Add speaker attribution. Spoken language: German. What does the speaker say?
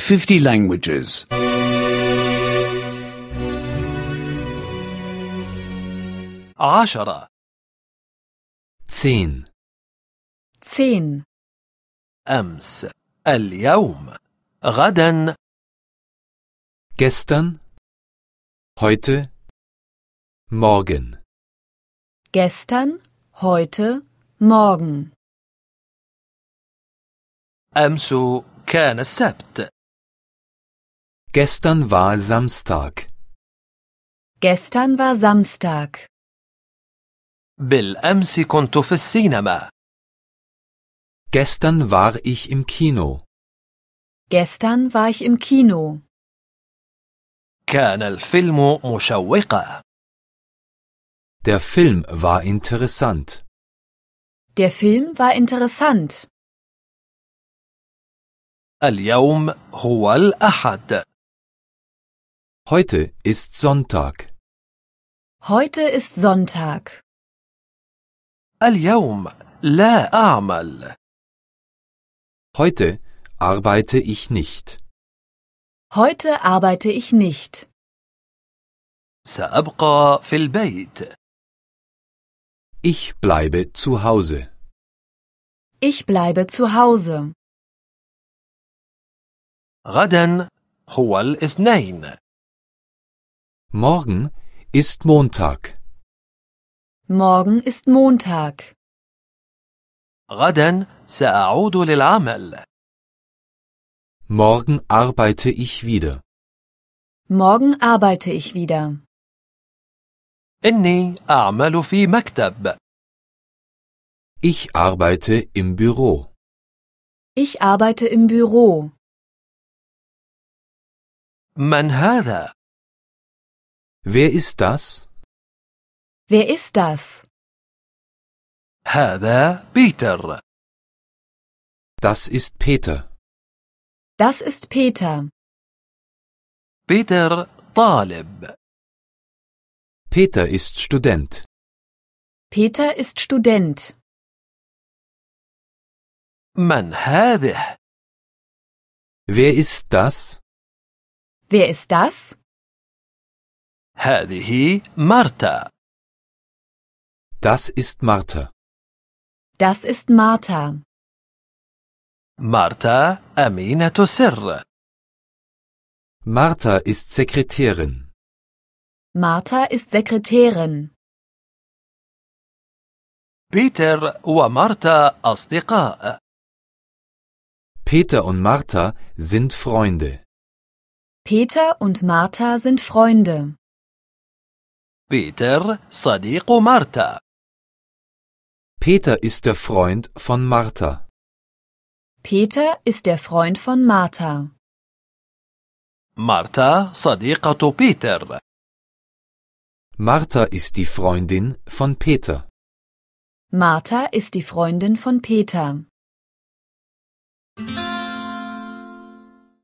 Speaker 1: 50 languages.
Speaker 2: 10
Speaker 3: 10.
Speaker 4: 10.
Speaker 2: أمس اليوم غدا
Speaker 3: Gestern, heute, morgen.
Speaker 4: Gestern, heute, morgen.
Speaker 2: أمس كان السبت
Speaker 3: Gestern war Samstag.
Speaker 4: Gestern war Samstag.
Speaker 2: بالأمس كنت في السينما
Speaker 3: Gestern war ich im Kino.
Speaker 4: Gestern war ich im Kino.
Speaker 2: كان الفيلم مشوقا
Speaker 3: Der Film war interessant.
Speaker 4: Der Film war interessant.
Speaker 2: اليوم هو الأحد
Speaker 3: Heute ist Sonntag.
Speaker 4: Heute ist Sonntag.
Speaker 2: اليوم لا أعمل
Speaker 3: Heute arbeite ich nicht.
Speaker 4: Heute arbeite ich nicht.
Speaker 2: سأبقى في البيت
Speaker 3: Ich bleibe zu Hause.
Speaker 4: Ich bleibe zu Hause.
Speaker 2: غدا هو الاثنين
Speaker 3: Morgen ist Montag.
Speaker 4: Morgen ist Montag.
Speaker 2: غدا سأعود للعمل
Speaker 3: Morgen arbeite ich wieder.
Speaker 4: Morgen arbeite ich wieder.
Speaker 2: إني أعمل في مكتب
Speaker 3: Ich arbeite im Büro.
Speaker 4: Ich arbeite im Büro.
Speaker 2: من هذا؟
Speaker 3: Wer ist das?
Speaker 4: Wer ist das?
Speaker 2: هذا بيتر
Speaker 3: Das ist Peter.
Speaker 4: Das ist Peter.
Speaker 2: بيتر طالب
Speaker 3: Peter ist Student.
Speaker 4: Peter ist Student.
Speaker 2: من هذه؟
Speaker 3: Wer ist das?
Speaker 4: Wer ist das?
Speaker 2: هذه مارتا
Speaker 3: Das ist Martha.
Speaker 4: Das ist Martha.
Speaker 2: مارتا أمينة سر
Speaker 3: Martha ist Sekretärin.
Speaker 4: Martha ist Sekretärin.
Speaker 2: بيتر ومارتا أصدقاء
Speaker 3: Peter und Martha sind Freunde.
Speaker 4: Peter und Martha sind Freunde.
Speaker 2: بيتر صديق مارتا
Speaker 3: Peter ist der Freund von Martha.
Speaker 4: Peter ist der Freund von Martha.
Speaker 2: مارتا صديقة بيتر
Speaker 3: Martha ist die Freundin von Peter.
Speaker 4: Martha ist die Freundin von Peter.